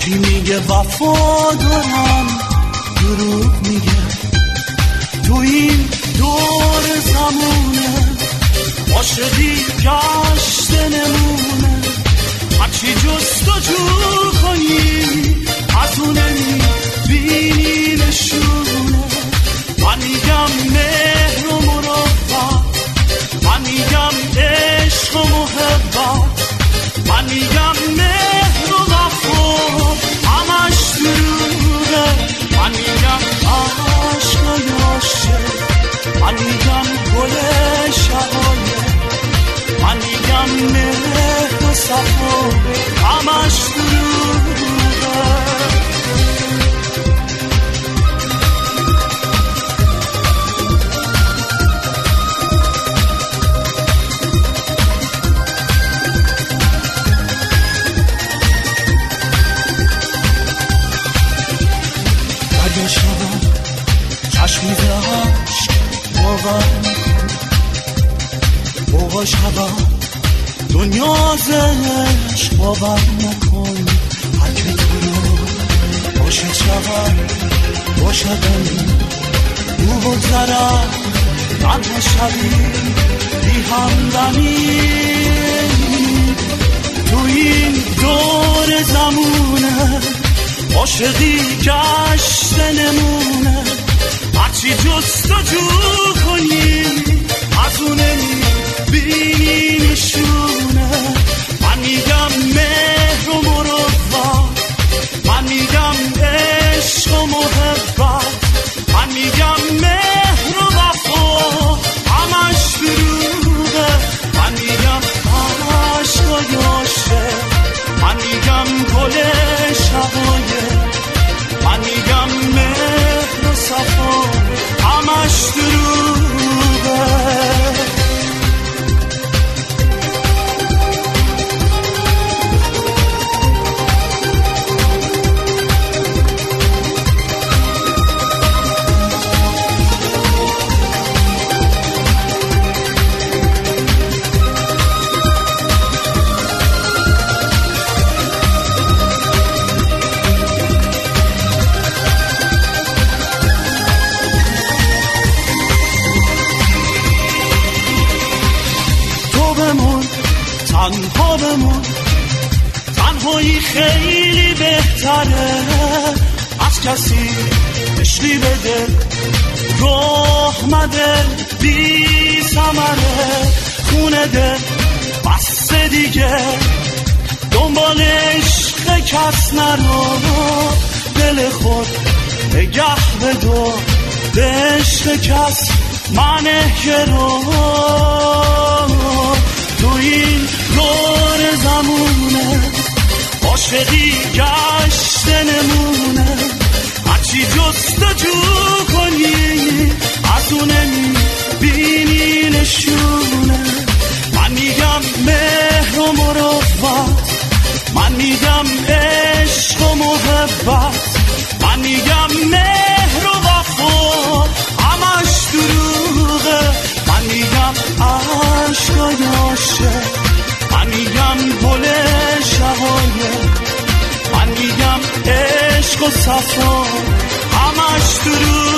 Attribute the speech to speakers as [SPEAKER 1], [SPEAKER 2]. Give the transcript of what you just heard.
[SPEAKER 1] کی میگه وفا دارم دروغ میگه. تو این دور زمونه عاشقی گشت نمونه، هرچی جستجو کنی از اون نمیبینی نشونه. من میگم مهر و مروت، من میگم عشق و محبت، من میگم مهر و وفا همش دروغه. من میگم عشق و عاشق، من میگم گل شقایق، من میگم مهر و صفا همش دروغه. اگه شبم چشمی عشق باور نکن، بابا شبم دنیا زشق باور نکن. هر که تو رو باشد شبم باشدم او بگذرم تنها شبی بی همدمی. تو این دور زمونه عاشقی گشت نمونه، هرچی جستجو کنی از اون نمیبینی نشونه. من میگم مهر و مروت، من میگم عشق و محبت، من میگم مهر و وفا همش دروغه. من میگم عشق و عاشق، من میگم گل شقایق، من میگم مهر و صفا همش دروغه. تنها بمون، تنهایی خیلی بهتره از کسی عشقی بده راه مده بی ثمره. خونه دل بس دیگه دنبال عشق کس نرو، دل خود نگه بدو به عشق کس منه گرو. تو این دور زمونه عاشقی گشت نمونه، هرچی جستجو کنی از اون نمیبینی نشونه. من میگم مهر و مروت، من میگم عشق و محبت، من میگم مهر و وفا همش دروغه. من میگم عشق و عاشق، من میگم گل شقایق، من میگم عشق و صفا همش دروغه.